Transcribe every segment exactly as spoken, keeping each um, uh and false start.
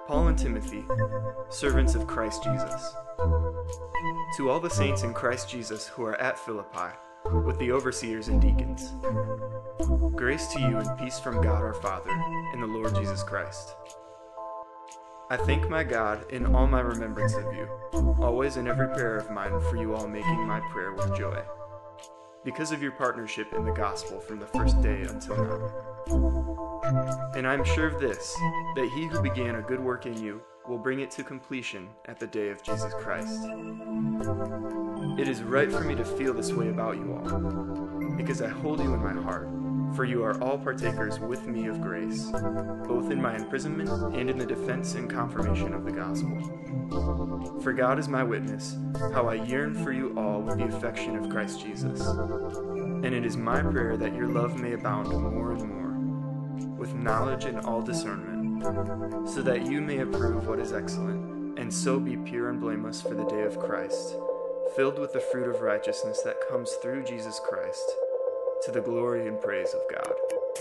Paul and Timothy, servants of Christ Jesus. To all the saints in Christ Jesus who are at Philippi, with the overseers and deacons, grace to you and peace from God our Father and the Lord Jesus Christ. I thank my God in all my remembrance of you, always in every prayer of mine for you all making my prayer with joy, because of your partnership in the gospel from the first day until now. And I am sure of this, that he who began a good work in you will bring it to completion at the day of Jesus Christ. It is right for me to feel this way about you all, because I hold you in my heart, for you are all partakers with me of grace, both in my imprisonment and in the defense and confirmation of the gospel. For God is my witness, how I yearn for you all with the affection of Christ Jesus. And it is my prayer that your love may abound more and more, with knowledge and all discernment, so that you may approve what is excellent, and so be pure and blameless for the day of Christ, filled with the fruit of righteousness that comes through Jesus Christ, to the glory and praise of God.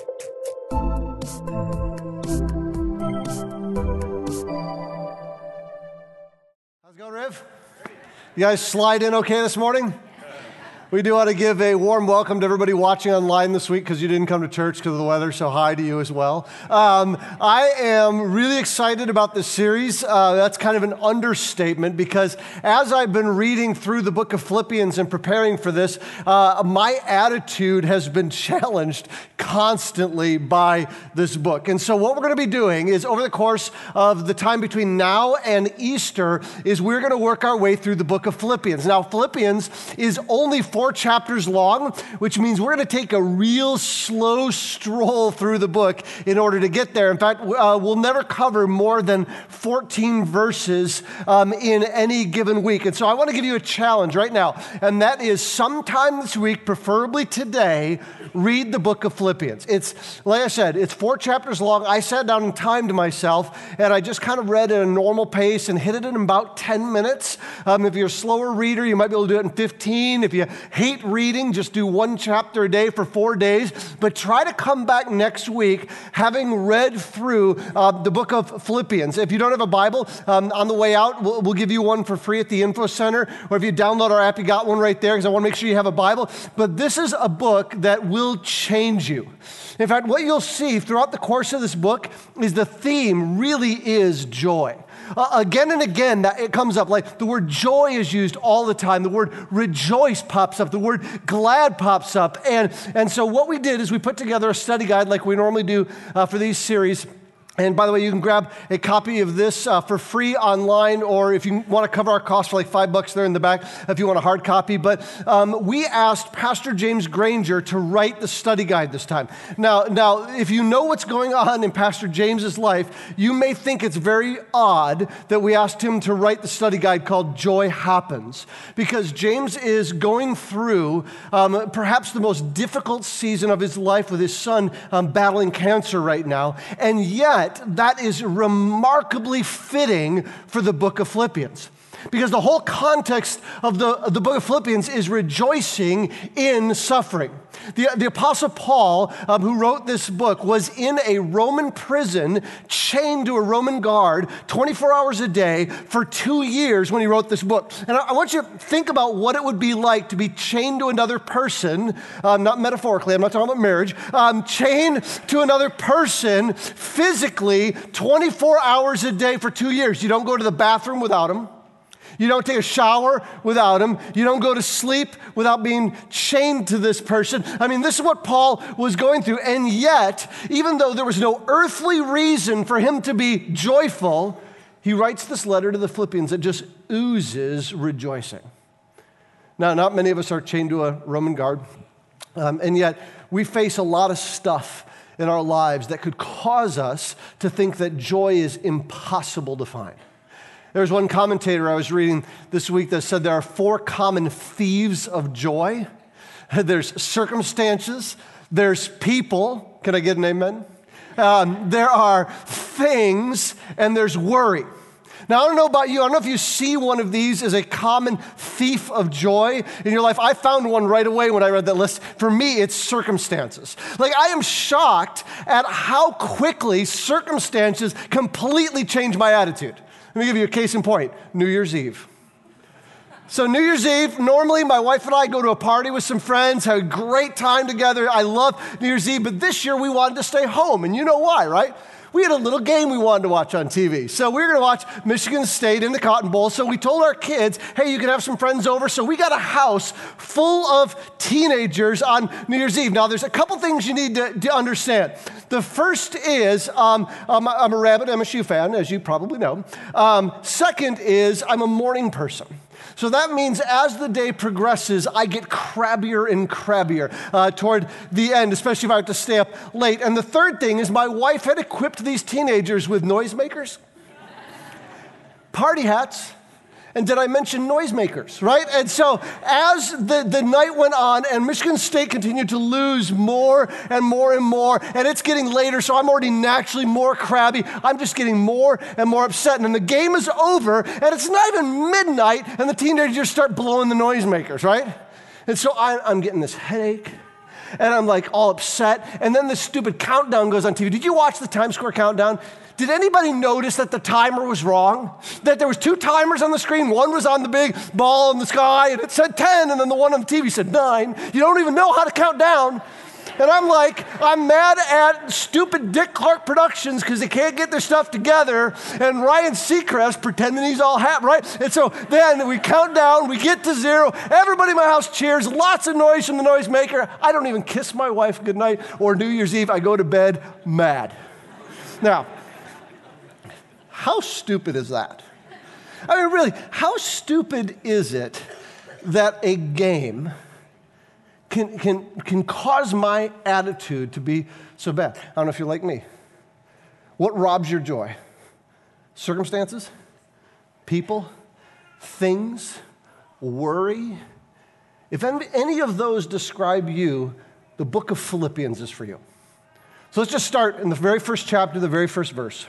How's it going, Riv? You guys slide in okay this morning? We do want to give a warm welcome to everybody watching online this week because you didn't come to church because of the weather, so hi to you as well. Um, I am really excited about this series. Uh, that's kind of an understatement because as I've been reading through the book of Philippians and preparing for this, uh, my attitude has been challenged constantly by this book. And so what we're going to be doing is over the course of the time between now and Easter is we're going to work our way through the book of Philippians. Now, Philippians is only four Four chapters long, which means we're going to take a real slow stroll through the book in order to get there. In fact, uh, we'll never cover more than fourteen verses um, in any given week. And so I want to give you a challenge right now, and that is sometime this week, preferably today, read the book of Philippians. It's, like I said, it's four chapters long. I sat down and timed myself, and I just kind of read at a normal pace and hit it in about ten minutes. Um, if you're a slower reader, you might be able to do it in fifteen. If you hate reading, just do one chapter a day for four days, but try to come back next week having read through uh, the book of Philippians. If you don't have a Bible, um, on the way out, we'll, we'll give you one for free at the Info Center, or if you download our app, you got one right there, because I want to make sure you have a Bible. But this is a book that will change you. In fact, what you'll see throughout the course of this book is the theme really is joy. Uh, again and again, that it comes up. Like the word joy is used all the time. The word rejoice pops up. The word glad pops up. And, and so what we did is we put together a study guide like we normally do uh, for these series. And by the way, you can grab a copy of this uh, for free online, or if you want to cover our costs for like five bucks there in the back, if you want a hard copy. But um, we asked Pastor James Granger to write the study guide this time. Now, now, if you know what's going on in Pastor James's life, you may think it's very odd that we asked him to write the study guide called Joy Happens, because James is going through um, perhaps the most difficult season of his life with his son um, battling cancer right now, and yet that is remarkably fitting for the book of Philippians. Because the whole context of the, of the book of Philippians is rejoicing in suffering. The, the Apostle Paul, um, who wrote this book, was in a Roman prison, chained to a Roman guard twenty-four hours a day for two years when he wrote this book. And I, I want you to think about what it would be like to be chained to another person, um, not metaphorically, I'm not talking about marriage, um, chained to another person physically twenty-four hours a day for two years. You don't go to the bathroom without him. You don't take a shower without him. You don't go to sleep without being chained to this person. I mean, this is what Paul was going through. And yet, even though there was no earthly reason for him to be joyful, he writes this letter to the Philippians that just oozes rejoicing. Now, not many of us are chained to a Roman guard. Um, and yet, we face a lot of stuff in our lives that could cause us to think that joy is impossible to find. There's one commentator I was reading this week that said there are four common thieves of joy. There's circumstances, there's people, can I get an amen? Um, there are things, and there's worry. Now, I don't know about you. I don't know if you see one of these as a common thief of joy in your life. I found one right away when I read that list. For me, it's circumstances. Like, I am shocked at how quickly circumstances completely change my attitude. Let me give you a case in point. New Year's Eve. So New Year's Eve, normally my wife and I go to a party with some friends, have a great time together. I love New Year's Eve, but this year we wanted to stay home, and you know why, right? We had a little game we wanted to watch on T V. So we were going to watch Michigan State in the Cotton Bowl. So we told our kids, hey, you can have some friends over. So we got a house full of teenagers on New Year's Eve. Now, there's a couple things you need to, to understand. The first is um, I'm, I'm a Rabbit M S U fan, as you probably know. Um, second is I'm a morning person. So that means as the day progresses, I get crabbier and crabbier uh, toward the end, especially if I have to stay up late. And the third thing is my wife had equipped these teenagers with noisemakers, party hats, and did I mention noisemakers, right? And so as the, the night went on and Michigan State continued to lose more and more and more, and it's getting later, so I'm already naturally more crabby. I'm just getting more and more upset. And then the game is over, and it's not even midnight, and the teenagers start blowing the noisemakers, right? And so I, I'm getting this headache, and I'm like all upset. And then the stupid countdown goes on T V. Did you watch the Times Square countdown? Did anybody notice that the timer was wrong? That there was two timers on the screen. One was on the big ball in the sky, and it said ten, and then the one on the T V said nine. You don't even know how to count down. And I'm like, I'm mad at stupid Dick Clark Productions because they can't get their stuff together, and Ryan Seacrest pretending he's all happy, right? And so then we count down, we get to zero. Everybody in my house cheers, lots of noise from the noisemaker. I don't even kiss my wife goodnight or New Year's Eve. I go to bed mad. Now, how stupid is that? I mean, really, how stupid is it that a game can, can, can cause my attitude to be so bad? I don't know if you're like me. What robs your joy? Circumstances? People? Things? Worry? If any of those describe you, the book of Philippians is for you. So let's just start in the very first chapter, the very first verse.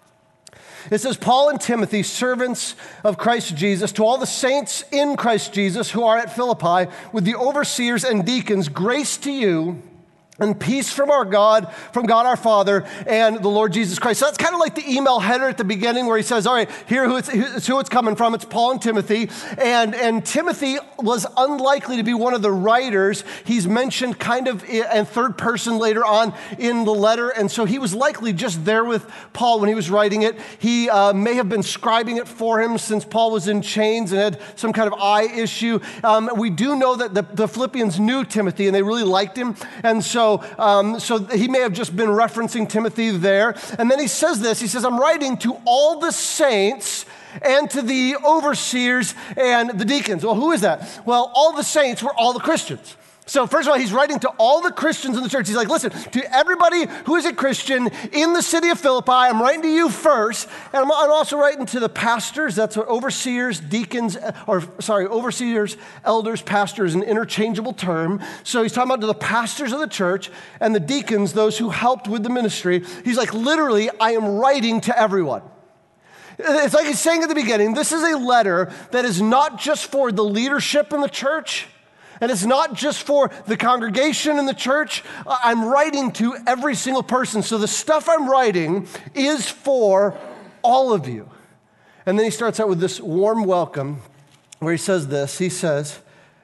It says, Paul and Timothy, servants of Christ Jesus, to all the saints in Christ Jesus who are at Philippi, with the overseers and deacons, grace to you and peace from our God, from God our Father, and the Lord Jesus Christ. So that's kind of like the email header at the beginning where he says, all right, here who it's, it's who it's coming from. It's Paul and Timothy. And, and Timothy was unlikely to be one of the writers. He's mentioned kind of in third person later on in the letter. And so he was likely just there with Paul when he was writing it. He uh, may have been scribing it for him since Paul was in chains and had some kind of eye issue. Um, we do know that the, the Philippians knew Timothy and they really liked him. And so So, um, so he may have just been referencing Timothy there. And then he says this, he says, I'm writing to all the saints and to the overseers and the deacons. Well, who is that? Well, all the saints were all the Christians. So first of all, he's writing to all the Christians in the church. He's like, listen, to everybody who is a Christian in the city of Philippi, I'm writing to you first. And I'm also writing to the pastors. That's what overseers, deacons, or sorry, overseers, elders, pastors, an interchangeable term. So he's talking about to the pastors of the church and the deacons, those who helped with the ministry. He's like, literally, I am writing to everyone. It's like he's saying at the beginning, this is a letter that is not just for the leadership in the church, and it's not just for the congregation in the church. I'm writing to every single person. So the stuff I'm writing is for all of you. And then he starts out with this warm welcome where he says this. He says,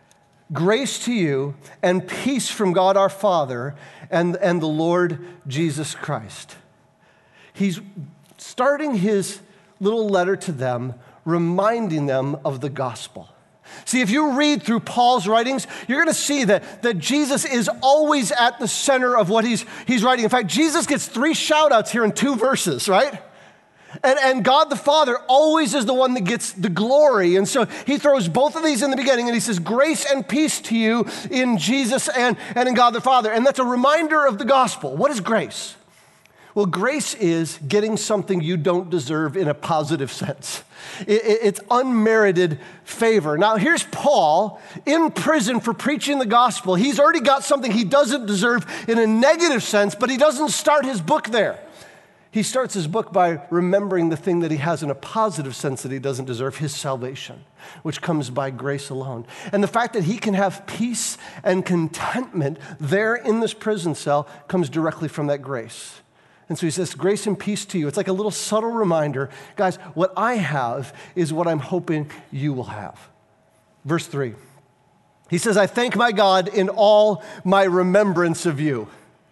grace to you and peace from God our Father and, and the Lord Jesus Christ. He's starting his little letter to them, reminding them of the gospel. See, if you read through Paul's writings, you're going to see that, that Jesus is always at the center of what he's, he's writing. In fact, Jesus gets three shout outs here in two verses, right? And, and God the Father always is the one that gets the glory. And so he throws both of these in the beginning and he says, grace and peace to you in Jesus and, and in God the Father. And that's a reminder of the gospel. What is grace? Well, grace is getting something you don't deserve in a positive sense. It, it, it's unmerited favor. Now, here's Paul in prison for preaching the gospel. He's already got something he doesn't deserve in a negative sense, but he doesn't start his book there. He starts his book by remembering the thing that he has in a positive sense that he doesn't deserve, his salvation, which comes by grace alone. And the fact that he can have peace and contentment there in this prison cell comes directly from that grace. And so he says, grace and peace to you. It's like a little subtle reminder, guys, what I have is what I'm hoping you will have. Verse three, he says, I thank my God in all my remembrance of you.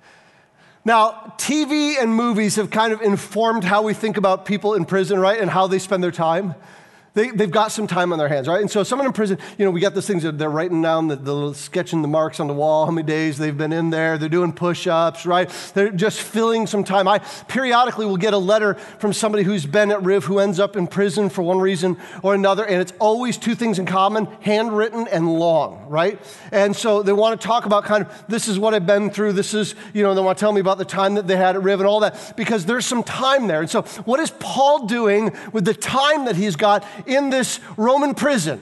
Now, T V and movies have kind of informed how we think about people in prison, right, and how they spend their time. They, they've got some time on their hands, right? And so someone in prison, you know, we got those things that they're writing down, the, the little sketching the marks on the wall, how many days they've been in there. They're doing push-ups, right? They're just filling some time. I periodically will get a letter from somebody who's been at Riv who ends up in prison for one reason or another, and it's always two things in common, handwritten and long, right? And so they want to talk about kind of, this is what I've been through, this is, you know, they want to tell me about the time that they had at Riv and all that, because there's some time there. And so what is Paul doing with the time that he's got in this Roman prison?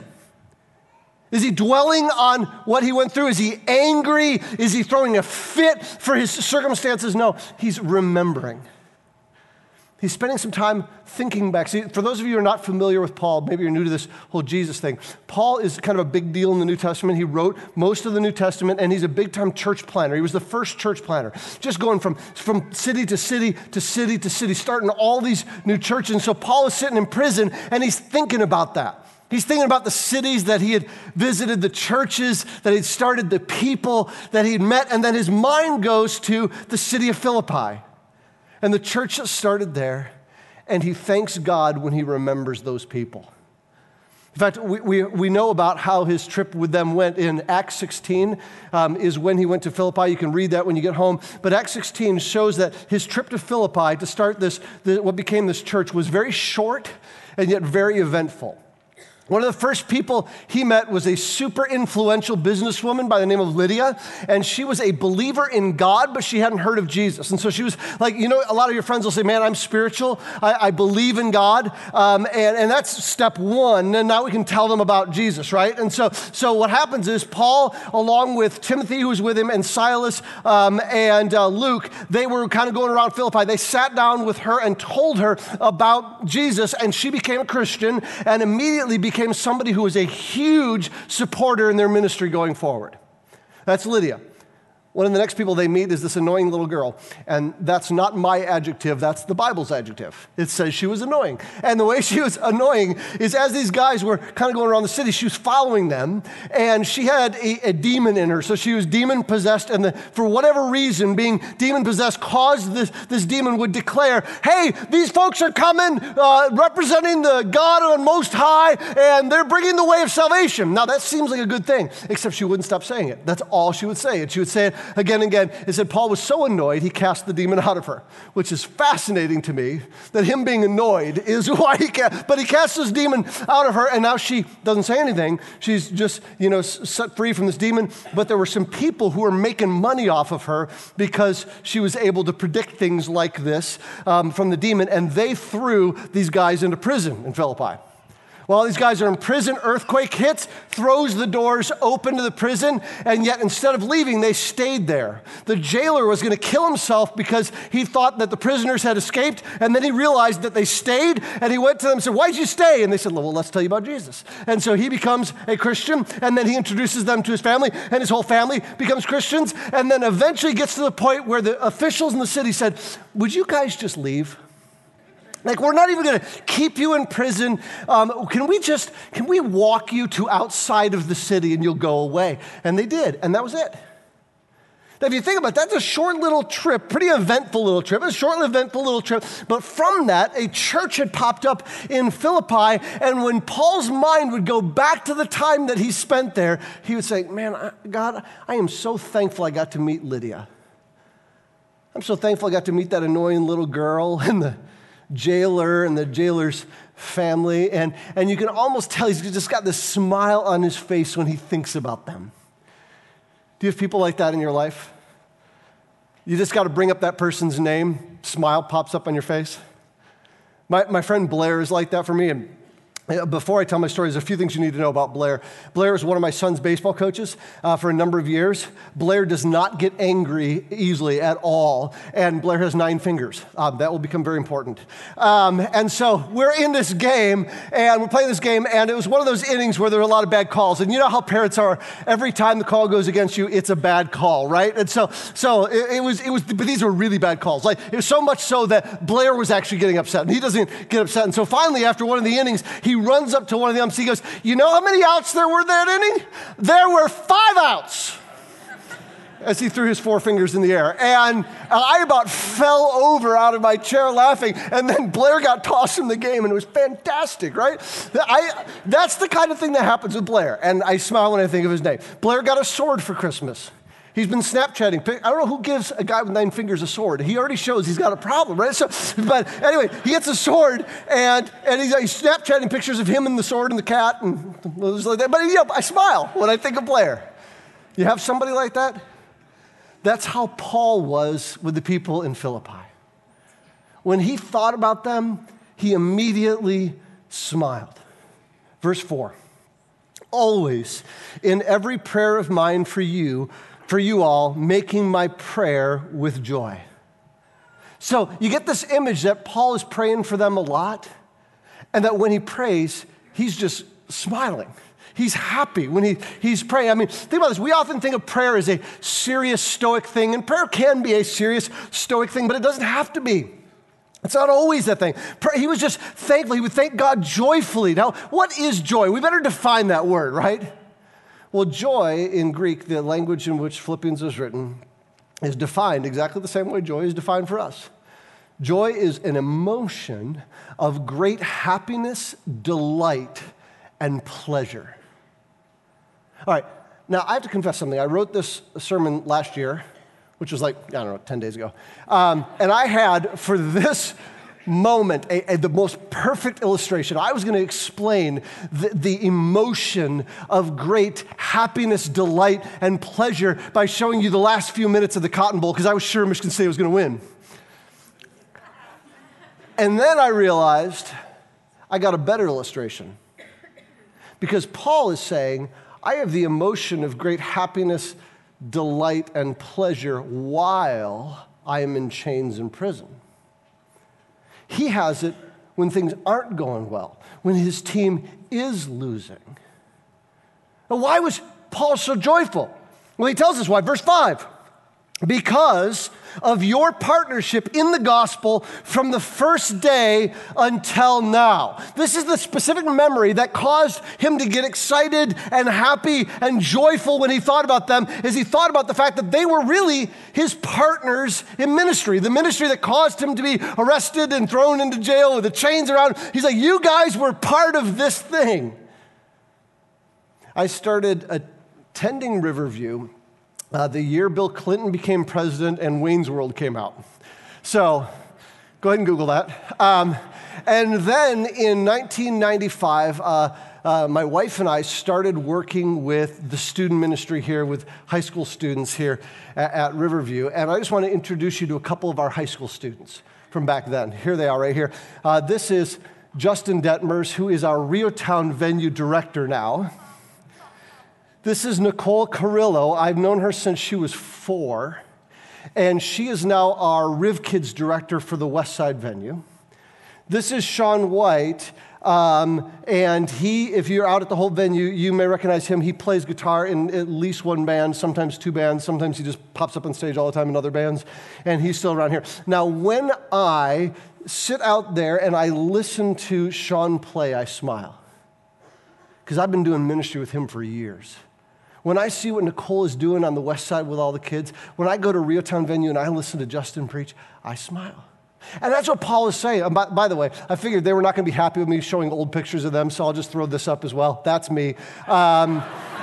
Is he dwelling on what he went through? Is he angry? Is he throwing a fit for his circumstances? No, he's remembering. He's spending some time thinking back. See, for those of you who are not familiar with Paul, maybe you're new to this whole Jesus thing, Paul is kind of a big deal in the New Testament. He wrote most of the New Testament, and he's a big-time church planner. He was the first church planner, just going from, from city to city to city to city, starting all these new churches. And so Paul is sitting in prison, and he's thinking about that. He's thinking about the cities that he had visited, the churches that he'd started, the people that he'd met, and then his mind goes to the city of Philippi. And the church started there, and he thanks God when he remembers those people. In fact, we, we, we know about how his trip with them went in Acts sixteen um, is when he went to Philippi. You can read that when you get home. But Acts sixteen shows that his trip to Philippi to start this, the, what became this church, was very short and yet very eventful. One of the first people he met was a super influential businesswoman by the name of Lydia, and she was a believer in God, but she hadn't heard of Jesus. And so she was like, you know, a lot of your friends will say, man, I'm spiritual, I, I believe in God, um, and, and that's step one, and now we can tell them about Jesus, right? And so, so what happens is Paul, along with Timothy, who was with him, and Silas, um, and uh, Luke, they were kind of going around Philippi. They sat down with her and told her about Jesus, and she became a Christian, and immediately became became somebody who was a huge supporter in their ministry going forward. That's Lydia. One of the next people they meet is this annoying little girl. And that's not my adjective, that's the Bible's adjective. It says she was annoying. And the way she was annoying is as these guys were kind of going around the city, she was following them, and she had a, a demon in her. So she was demon-possessed, and the, for whatever reason, being demon-possessed caused this, this demon would declare, hey, these folks are coming, uh, representing the God on Most High, and they're bringing the way of salvation. Now, that seems like a good thing, except she wouldn't stop saying it. That's all she would say. And she would say it again and again. It said Paul was so annoyed, he cast the demon out of her, which is fascinating to me, that him being annoyed is why he cast, but he cast this demon out of her, and now she doesn't say anything. She's just, you know, set free from this demon, but there were some people who were making money off of her because she was able to predict things like this um, from the demon, and they threw these guys into prison in Philippi. While these guys are in prison, earthquake hits, throws the doors open to the prison, and yet instead of leaving, they stayed there. The jailer was going to kill himself because he thought that the prisoners had escaped, and then he realized that they stayed, and he went to them and said, why'd you stay? And they said, well, let's tell you about Jesus. And so he becomes a Christian, and then he introduces them to his family, and his whole family becomes Christians, and then eventually gets to the point where the officials in the city said, would you guys just leave? Like, we're not even going to keep you in prison. Um, can we just, can we walk you to outside of the city and you'll go away? And they did, and that was it. Now, if you think about it, that's a short little trip, pretty eventful little trip, a short, eventful little trip. But from that, a church had popped up in Philippi, and when Paul's mind would go back to the time that he spent there, he would say, man, God, I am so thankful I got to meet Lydia. I'm so thankful I got to meet that annoying little girl and the jailer and the jailer's family, and, and you can almost tell he's just got this smile on his face when he thinks about them. Do you have people like that in your life? You just got to bring up that person's name, smile pops up on your face. My, my friend Blair is like that for me, and Before I tell my story, there's a few things you need to know about Blair. Blair is one of my son's baseball coaches uh, for a number of years. Blair does not get angry easily at all, and Blair has nine fingers. Um, that will become very important. Um, and so we're in this game, and we're playing this game, and it was one of those innings where there were a lot of bad calls. And you know how parents are. Every time the call goes against you, it's a bad call, right? And so so it, it was, it was, but these were really bad calls. Like, it was so much so that Blair was actually getting upset, and he doesn't get upset. And so finally, after one of the innings, he runs up to one of the umps. He goes, you know how many outs there were that inning? There were five outs. As he threw his four fingers in the air. And I about fell over out of my chair laughing. And then Blair got tossed from the game, and it was fantastic, right? I, that's the kind of thing that happens with Blair. And I smile when I think of his name. Blair got a sword for Christmas. He's been Snapchatting. I don't know who gives a guy with nine fingers a sword. He already shows he's got a problem, right? So, but anyway, he gets a sword, and, and he's, he's Snapchatting pictures of him and the sword and the cat, and like that. But you know, I smile when I think of Blair. You have somebody like that? That's how Paul was with the people in Philippi. When he thought about them, he immediately smiled. Verse four, always in every prayer of mine for you, for you all, making my prayer with joy. So you get this image that Paul is praying for them a lot, and that when he prays, he's just smiling. He's happy when he, he's praying. I mean, think about this. We often think of prayer as a serious, stoic thing, and prayer can be a serious, stoic thing, but it doesn't have to be. It's not always that thing. He was just thankful. He would thank God joyfully. Now, what is joy? We better define that word, right? Well, joy in Greek, the language in which Philippians is written, is defined exactly the same way joy is defined for us. Joy is an emotion of great happiness, delight, and pleasure. All right, now I have to confess something. I wrote this sermon last year, which was like, I don't know, ten days ago. Um, and I had, for this moment, a, a, the most perfect illustration. I was going to explain the, the emotion of great happiness, delight, and pleasure by showing you the last few minutes of the Cotton Bowl, because I was sure Michigan State was going to win. And then I realized I got a better illustration. Because Paul is saying, I have the emotion of great happiness, delight, and pleasure while I am in chains in prison. He has it when things aren't going well, when his team is losing. Now, why was Paul so joyful? Well, he tells us why. Verse five, because of your partnership in the gospel from the first day until now. This is the specific memory that caused him to get excited and happy and joyful when he thought about them, as he thought about the fact that they were really his partners in ministry, the ministry that caused him to be arrested and thrown into jail with the chains around. He's like, you guys were part of this thing. I started attending Riverview Uh, the year Bill Clinton became president and Wayne's World came out. So go ahead and Google that. Um, and then in nineteen ninety-five, uh, uh, my wife and I started working with the student ministry here, with high school students here at, at Riverview. And I just want to introduce you to a couple of our high school students from back then. Here they are right here. Uh, this is Justin Detmers, who is our Rio Town venue director now. This is Nicole Carrillo. I've known her since she was four, and she is now our Riv Kids director for the West Side venue. This is Sean White, um, and he, if you're out at the whole venue, you may recognize him. He plays guitar in at least one band, sometimes two bands. Sometimes he just pops up on stage all the time in other bands, and he's still around here. Now, when I sit out there and I listen to Sean play, I smile, because I've been doing ministry with him for years. When I see what Nicole is doing on the West Side with all the kids, when I go to Rio Town venue and I listen to Justin preach, I smile. And that's what Paul is saying. By, by the way, I figured they were not going to be happy with me showing old pictures of them, so I'll just throw this up as well. That's me. Um,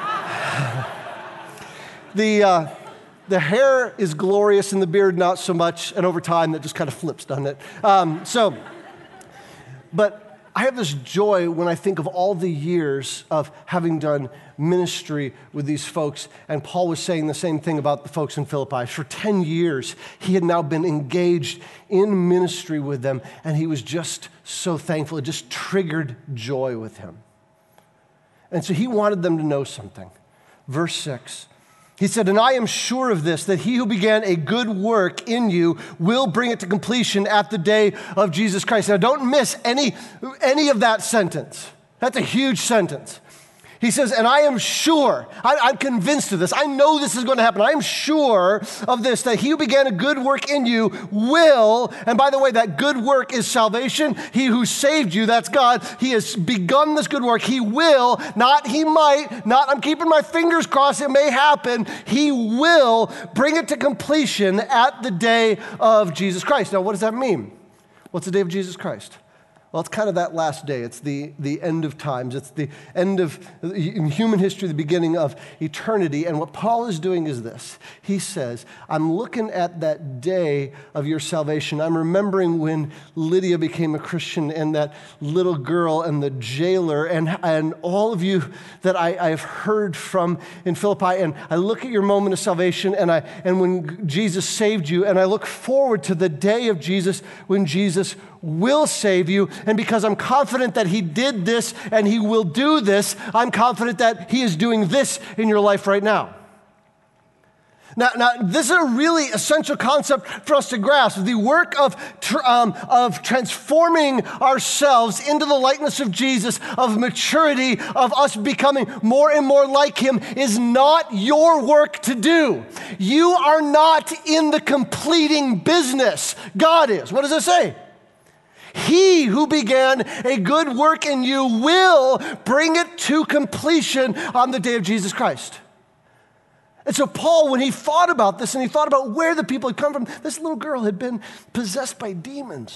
the, uh, the hair is glorious and the beard not so much, and over time that just kind of flips, doesn't it? Um, so, but I have this joy when I think of all the years of having done ministry with these folks. And Paul was saying the same thing about the folks in Philippi. For ten years, he had now been engaged in ministry with them, and he was just so thankful. It just triggered joy with him. And so he wanted them to know something. Verse six. He said, and I am sure of this, that he who began a good work in you will bring it to completion at the day of Jesus Christ. Now, don't miss any, any of that sentence. That's a huge sentence. He says, and I am sure, I, I'm convinced of this. I know this is going to happen. I am sure of this, that he who began a good work in you will, and by the way, that good work is salvation. He who saved you, that's God. He has begun this good work. He will, not he might, not I'm keeping my fingers crossed, it may happen. He will bring it to completion at the day of Jesus Christ. Now, what does that mean? What's the day of Jesus Christ? Well, it's kind of that last day. It's the, the end of times. It's the end of, in human history, the beginning of eternity. And what Paul is doing is this. He says, I'm looking at that day of your salvation. I'm remembering when Lydia became a Christian and that little girl and the jailer and, and all of you that I, I've heard from in Philippi. And I look at your moment of salvation and, I, and when Jesus saved you, and I look forward to the day of Jesus when Jesus will save you. And because I'm confident that he did this and he will do this, I'm confident that he is doing this in your life right now. Now, now this is a really essential concept for us to grasp. The work of, tr- um, of transforming ourselves into the likeness of Jesus, of maturity, of us becoming more and more like him is not your work to do. You are not in the completing business. God is. What does it say? He who began a good work in you will bring it to completion on the day of Jesus Christ. And so Paul, when he thought about this and he thought about where the people had come from, this little girl had been possessed by demons.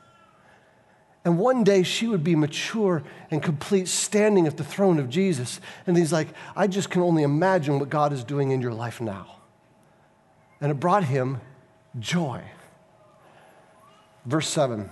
And one day she would be mature and complete, standing at the throne of Jesus. And he's like, I just can only imagine what God is doing in your life now. And it brought him joy. Verse seven.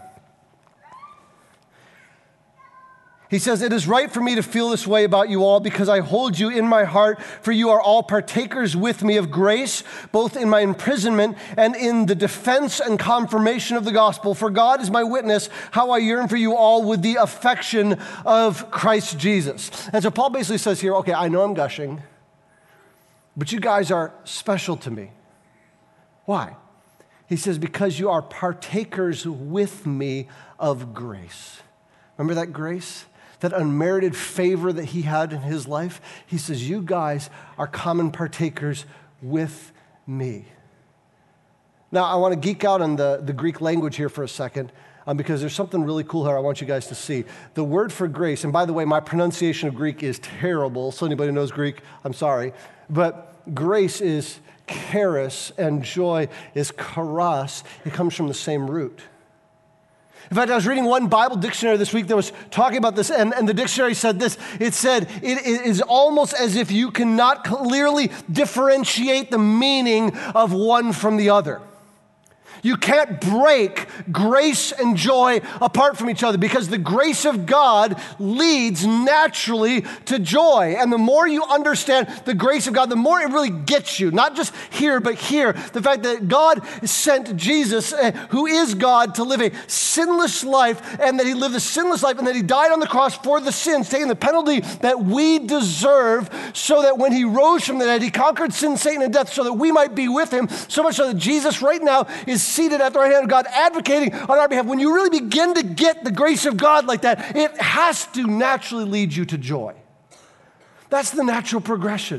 He says, it is right for me to feel this way about you all because I hold you in my heart, for you are all partakers with me of grace, both in my imprisonment and in the defense and confirmation of the gospel. For God is my witness, how I yearn for you all with the affection of Christ Jesus. And so Paul basically says here, okay, I know I'm gushing, but you guys are special to me. Why? He says, because you are partakers with me of grace. Remember that grace? That unmerited favor that he had in his life? He says, you guys are common partakers with me. Now, I want to geek out on the, the Greek language here for a second um, because there's something really cool here I want you guys to see. The word for grace, and by the way, my pronunciation of Greek is terrible, so anybody who knows Greek, I'm sorry. But grace is charis and joy is charos. It comes from the same root. In fact, I was reading one Bible dictionary this week that was talking about this, and, and the dictionary said this. It said, it is almost as if you cannot clearly differentiate the meaning of one from the other. You can't break grace and joy apart from each other because the grace of God leads naturally to joy. And the more you understand the grace of God, the more it really gets you, not just here, but here. The fact that God sent Jesus, uh, who is God, to live a sinless life, and that he lived a sinless life, and that he died on the cross for the sins, taking the penalty that we deserve, so that when he rose from the dead, he conquered sin, Satan, and death, so that we might be with him, so much so that Jesus right now is seated at the right hand of God, advocating on our behalf. When you really begin to get the grace of God like that, it has to naturally lead you to joy. That's the natural progression.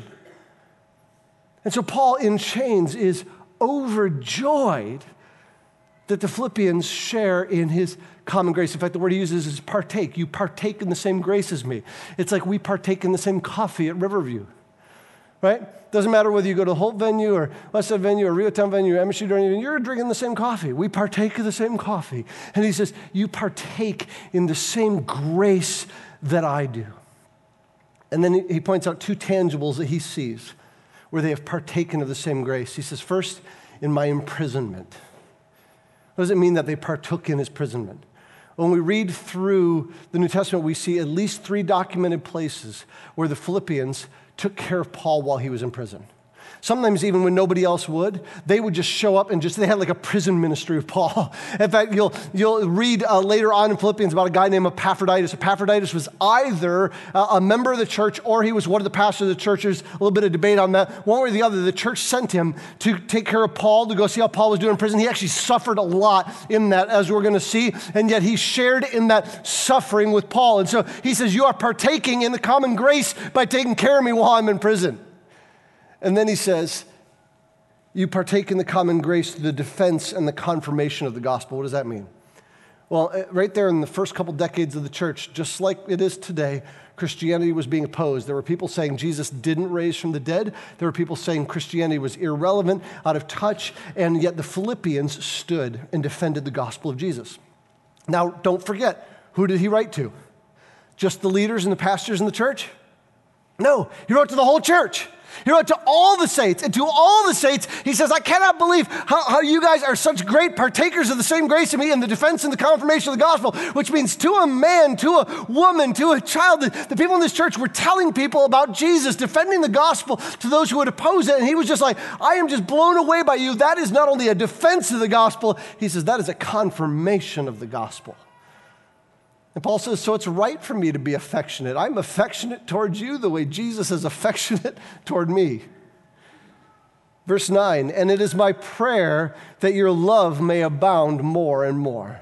And so Paul in chains is overjoyed that the Philippians share in his common grace. In fact, the word he uses is partake. You partake in the same grace as me. It's like we partake in the same coffee at Riverview, right? Doesn't matter whether you go to the Holt venue or Westside venue or Rio Town venue or M S U, you're drinking the same coffee. We partake of the same coffee. And he says, you partake in the same grace that I do. And then he points out two tangibles that he sees where they have partaken of the same grace. He says, first, in my imprisonment. What does it mean that they partook in his imprisonment? When we read through the New Testament, we see at least three documented places where the Philippians took care of Paul while he was in prison. Sometimes even when nobody else would, they would just show up and just, they had like a prison ministry of Paul. In fact, you'll you'll read uh, later on in Philippians about a guy named Epaphroditus. Epaphroditus was either uh, a member of the church or he was one of the pastors of the church. There's a little bit of debate on that. One way or the other, the church sent him to take care of Paul, to go see how Paul was doing in prison. He actually suffered a lot in that, as we're going to see, and yet he shared in that suffering with Paul. And so he says, you are partaking in the common grace by taking care of me while I'm in prison. And then he says, you partake in the common grace through the defense and the confirmation of the gospel. What does that mean? Well, right there in the first couple decades of the church, just like it is today, Christianity was being opposed. There were people saying Jesus didn't raise from the dead. There were people saying Christianity was irrelevant, out of touch, and yet the Philippians stood and defended the gospel of Jesus. Now, don't forget, who did he write to? Just the leaders and the pastors in the church? No, he wrote to the whole church. He wrote to all the saints, and to all the saints, he says, I cannot believe how, how you guys are such great partakers of the same grace in me in the defense and the confirmation of the gospel, which means to a man, to a woman, to a child. The, the people in this church were telling people about Jesus, defending the gospel to those who would oppose it, and he was just like, I am just blown away by you. That is not only a defense of the gospel, he says, that is a confirmation of the gospel. And Paul says, so it's right for me to be affectionate. I'm affectionate towards you the way Jesus is affectionate toward me. Verse nine, and it is my prayer that your love may abound more and more.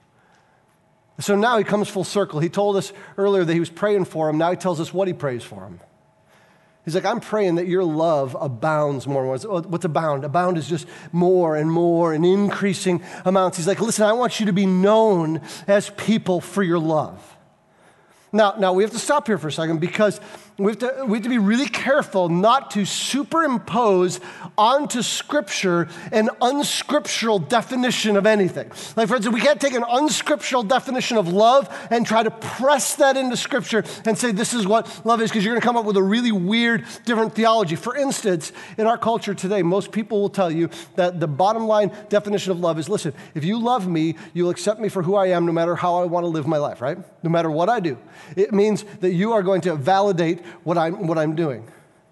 So now he comes full circle. He told us earlier that he was praying for him. Now he tells us what he prays for him. He's like, I'm praying that your love abounds more and more. What's abound? Abound is just more and more and increasing amounts. He's like, listen, I want you to be known as people for your love. Now, now we have to stop here for a second because we have to, we have to be really careful not to superimpose onto Scripture an unscriptural definition of anything. Like, for instance, we can't take an unscriptural definition of love and try to press that into Scripture and say this is what love is, because you're going to come up with a really weird, different theology. For instance, in our culture today, most people will tell you that the bottom line definition of love is, listen, if you love me, you'll accept me for who I am no matter how I want to live my life, right? No matter what I do. It means that you are going to validate what I'm, what I'm doing.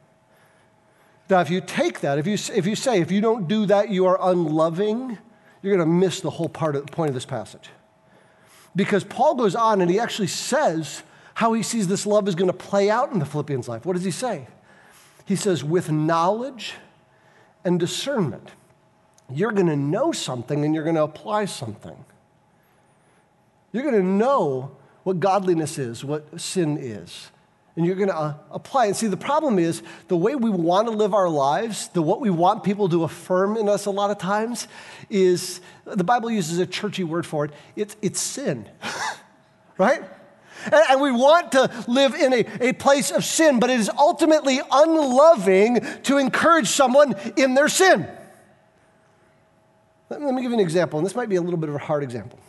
Now, if you take that, if you, if you say, if you don't do that, you are unloving, you're going to miss the whole part of the point of this passage. Because Paul goes on and he actually says how he sees this love is going to play out in the Philippians' life. What does he say? He says, with knowledge and discernment, you're going to know something and you're going to apply something. You're going to know what godliness is, what sin is. And you're going to uh, apply. And see, the problem is the way we want to live our lives, the what we want people to affirm in us a lot of times is, the Bible uses a churchy word for it, it's, it's sin, right? And, and we want to live in a, a place of sin, but it is ultimately unloving to encourage someone in their sin. Let me, let me give you an example, and this might be a little bit of a hard example.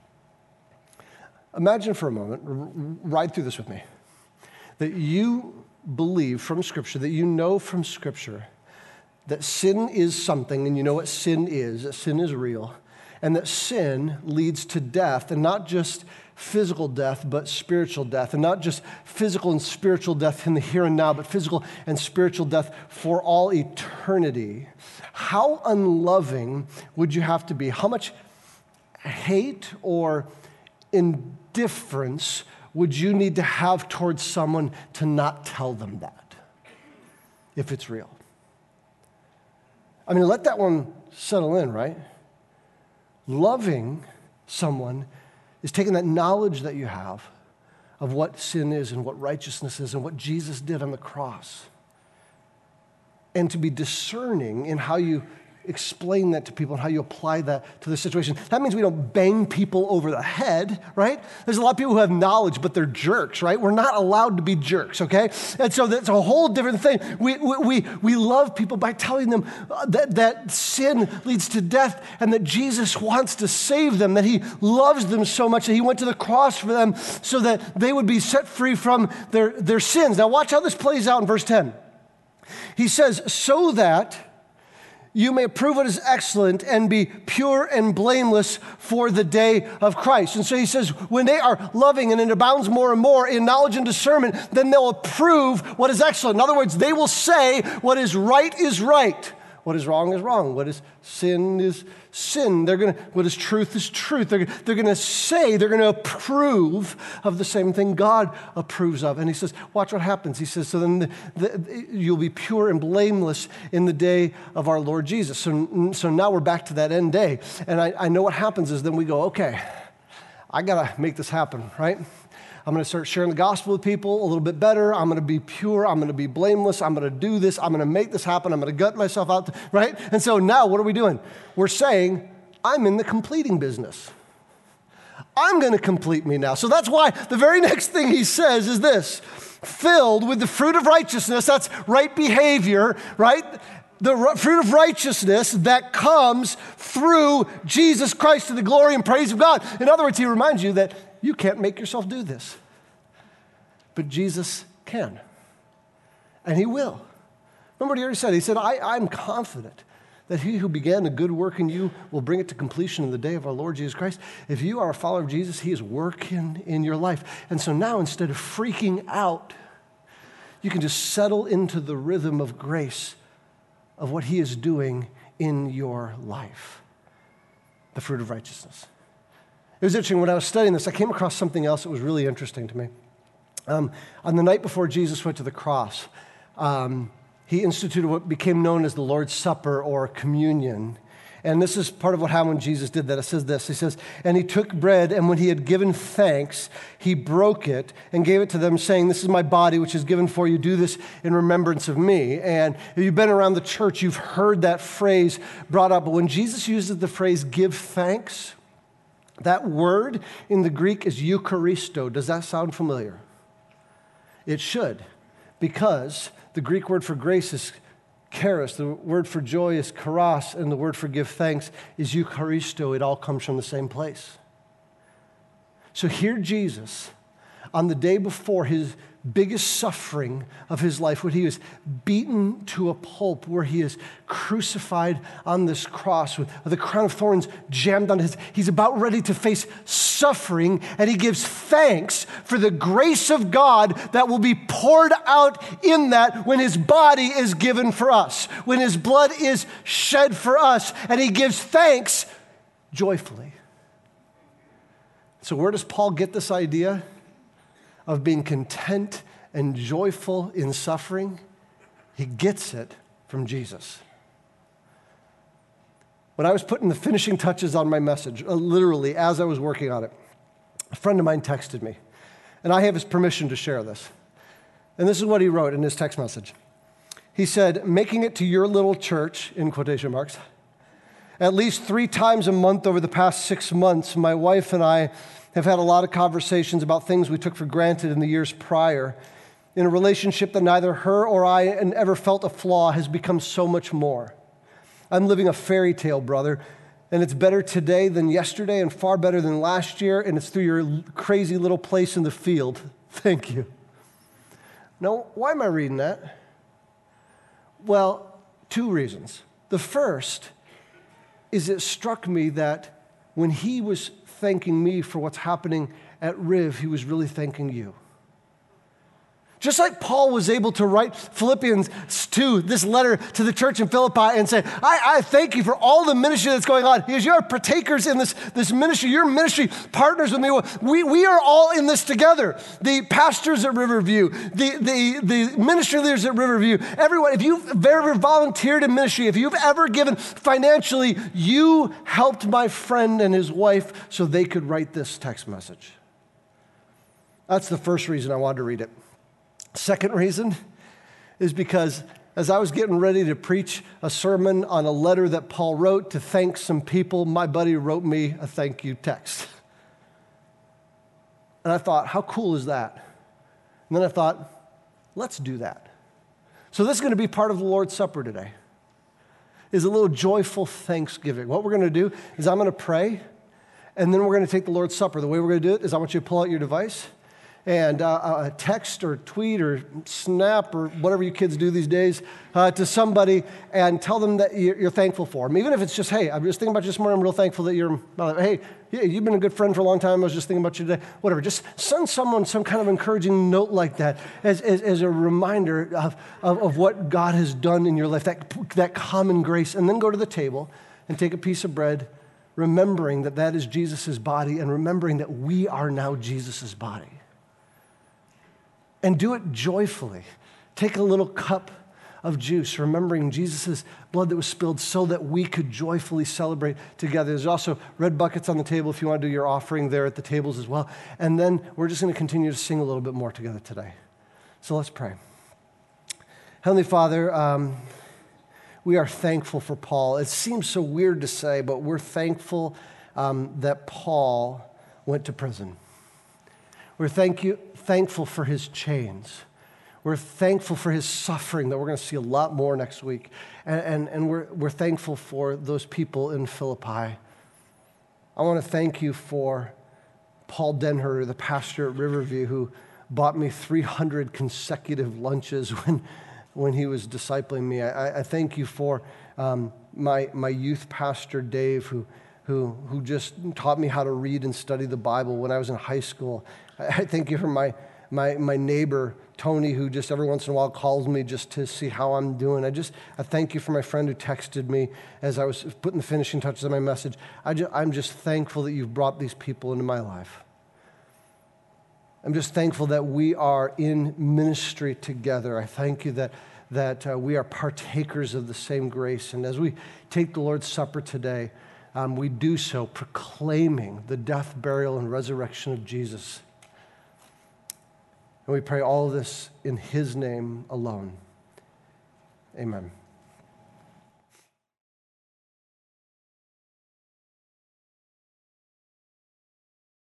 Imagine for a moment, r- ride through this with me, that you believe from Scripture, that you know from Scripture that sin is something, and you know what sin is, that sin is real, and that sin leads to death, and not just physical death, but spiritual death, and not just physical and spiritual death in the here and now, but physical and spiritual death for all eternity. How unloving would you have to be? How much hate or indifference would you need to have towards someone to not tell them that, if it's real? I mean, let that one settle in, right? Loving someone is taking that knowledge that you have of what sin is and what righteousness is and what Jesus did on the cross, and to be discerning in how you explain that to people and how you apply that to the situation. That means we don't bang people over the head, right? There's a lot of people who have knowledge, but they're jerks, right? We're not allowed to be jerks, okay? And so that's a whole different thing. We we we love people by telling them that, that sin leads to death and that Jesus wants to save them, that he loves them so much that he went to the cross for them so that they would be set free from their, their sins. Now watch how this plays out in verse ten. He says, so that you may prove what is excellent and be pure and blameless for the day of Christ. And so he says, when they are loving and it abounds more and more in knowledge and discernment, then they'll approve what is excellent. In other words, they will say what is right is right. What is wrong is wrong. What is sin is sin. They're going to, what is truth is truth. They're, they're going to say, they're going to approve of the same thing God approves of. And he says, watch what happens. He says, so then the, the, you'll be pure and blameless in the day of our Lord Jesus. So, so now we're back to that end day. And I, I know what happens is then we go, okay, I got to make this happen, right? I'm going to start sharing the gospel with people a little bit better. I'm going to be pure. I'm going to be blameless. I'm going to do this. I'm going to make this happen. I'm going to gut myself out, right? And so now what are we doing? We're saying, I'm in the completing business. I'm going to complete me now. So that's why the very next thing he says is this, filled with the fruit of righteousness, that's right behavior, right? The fruit of righteousness that comes through Jesus Christ to the glory and praise of God. In other words, he reminds you that you can't make yourself do this, but Jesus can, and he will. Remember what he already said? He said, I, I'm confident that he who began a good work in you will bring it to completion in the day of our Lord Jesus Christ. If you are a follower of Jesus, he is working in your life. And so now instead of freaking out, you can just settle into the rhythm of grace of what he is doing in your life, the fruit of righteousness. It was interesting, when I was studying this, I came across something else that was really interesting to me. Um, on the night before Jesus went to the cross, um, he instituted what became known as the Lord's Supper or communion. And this is part of what happened when Jesus did that. It says this, he says, and he took bread, and when he had given thanks, he broke it and gave it to them, saying, this is my body, which is given for you. Do this in remembrance of me. And if you've been around the church, you've heard that phrase brought up. But when Jesus uses the phrase, give thanks, that word in the Greek is Eucharisto. Does that sound familiar? It should, because the Greek word for grace is charis, the word for joy is charos, and the word for give thanks is Eucharisto. It all comes from the same place. So here Jesus, on the day before his biggest suffering of his life, when he was beaten to a pulp, where he is crucified on this cross with the crown of thorns jammed on his, he's about ready to face suffering, and he gives thanks for the grace of God that will be poured out in that when his body is given for us, when his blood is shed for us, and he gives thanks joyfully. So where does Paul get this idea of being content and joyful in suffering? He gets it from Jesus. When I was putting the finishing touches on my message, uh, literally as I was working on it, a friend of mine texted me, and I have his permission to share this. And this is what he wrote in his text message. He said, making it to your little church, in quotation marks, at least three times a month over the past six months, my wife and I have had a lot of conversations about things we took for granted in the years prior. In a relationship that neither her or I ever felt a flaw has become so much more. I'm living a fairy tale, brother, and it's better today than yesterday and far better than last year, and it's through your crazy little place in the field. Thank you. Now, why am I reading that? Well, two reasons. The first is it struck me that when he was thanking me for what's happening at Riv, he was really thanking you. Just like Paul was able to write Philippians two, this letter to the church in Philippi, and say, I, I thank you for all the ministry that's going on. Because you're partakers in this, this ministry. Your ministry partners with me. We, we are all in this together. The pastors at Riverview, the, the, the ministry leaders at Riverview, everyone, if you've ever volunteered in ministry, if you've ever given financially, you helped my friend and his wife so they could write this text message. That's the first reason I wanted to read it. Second reason is because as I was getting ready to preach a sermon on a letter that Paul wrote to thank some people, my buddy wrote me a thank you text. And I thought, how cool is that? And then I thought, let's do that. So this is going to be part of the Lord's Supper today, is a little joyful thanksgiving. What we're going to do is I'm going to pray, and then we're going to take the Lord's Supper. The way we're going to do it is I want you to pull out your device, and uh, uh, text or tweet or snap or whatever you kids do these days uh, to somebody and tell them that you're, you're thankful for them. Even if it's just, hey, I'm just thinking about you this morning. I'm real thankful that you're, uh, hey, yeah, you've been a good friend for a long time. I was just thinking about you today. Whatever. Just send someone some kind of encouraging note like that as, as, as a reminder of, of, of what God has done in your life, that, that common grace. And then go to the table and take a piece of bread, remembering that that is Jesus' body and remembering that we are now Jesus' body. And do it joyfully. Take a little cup of juice, remembering Jesus' blood that was spilled so that we could joyfully celebrate together. There's also red buckets on the table if you want to do your offering there at the tables as well. And then we're just going to continue to sing a little bit more together today. So let's pray. Heavenly Father, um, we are thankful for Paul. It seems so weird to say, but we're thankful um, that Paul went to prison. We're thank you, thankful for his chains. We're thankful for his suffering that we're going to see a lot more next week. And, and, and we're, we're thankful for those people in Philippi. I want to thank you for Paul Denher, the pastor at Riverview, who bought me three hundred consecutive lunches when, when he was discipling me. I, I thank you for um, my, my youth pastor, Dave, who, who, who just taught me how to read and study the Bible when I was in high school. I thank you for my, my, my neighbor, Tony, who just every once in a while calls me just to see how I'm doing. I just, I thank you for my friend who texted me as I was putting the finishing touches on my message. I just, I'm just thankful that you've brought these people into my life. I'm just thankful that we are in ministry together. I thank you that, that uh, we are partakers of the same grace. And as we take the Lord's Supper today, um, we do so proclaiming the death, burial, and resurrection of Jesus. And we pray all of this in his name alone. Amen.